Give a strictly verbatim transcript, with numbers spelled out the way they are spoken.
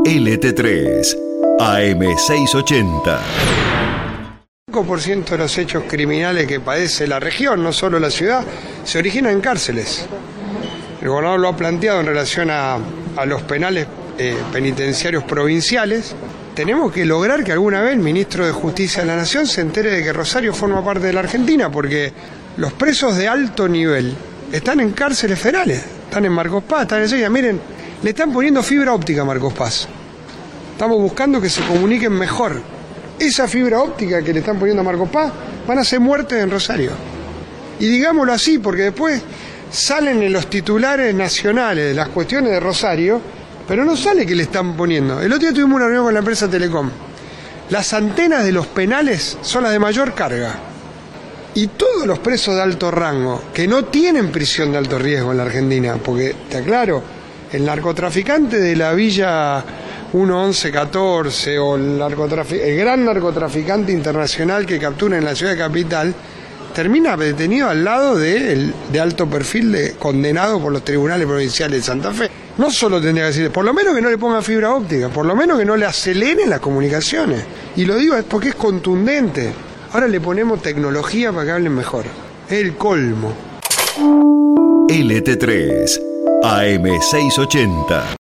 L T tres, A M seiscientos ochenta. cinco por ciento de los hechos criminales que padece la región, no solo la ciudad, se originan en cárceles. El gobernador lo ha planteado en relación a, a los penales eh, penitenciarios provinciales. Tenemos que lograr que alguna vez el ministro de Justicia de la Nación se entere de que Rosario forma parte de la Argentina, porque los presos de alto nivel están en cárceles federales, están en Marcos Paz, están en Ezeiza. Miren, le están poniendo fibra óptica a Marcos Paz. Estamos buscando que se comuniquen mejor. Esa fibra óptica que le están poniendo a Marcos Paz van a ser muertes en Rosario. Y digámoslo así, porque después salen en los titulares nacionales de las cuestiones de Rosario, pero no sale que le están poniendo. El otro día tuvimos una reunión con la empresa Telecom. Las antenas de los penales son las de mayor carga. Y todos los presos de alto rango, que no tienen prisión de alto riesgo en la Argentina, porque, te aclaro, el narcotraficante de la Villa uno once catorce o el, narcotrafic- el gran narcotraficante internacional que captura en la ciudad de Capital, termina detenido al lado de, el, de alto perfil de, condenado por los tribunales provinciales de Santa Fe. No solo tendría que decir, por lo menos que no le pongan fibra óptica, por lo menos que no le aceleren las comunicaciones. Y lo digo es porque es contundente. Ahora le ponemos tecnología para que hablen mejor. Es el colmo. L T tres, A M seiscientos ochenta.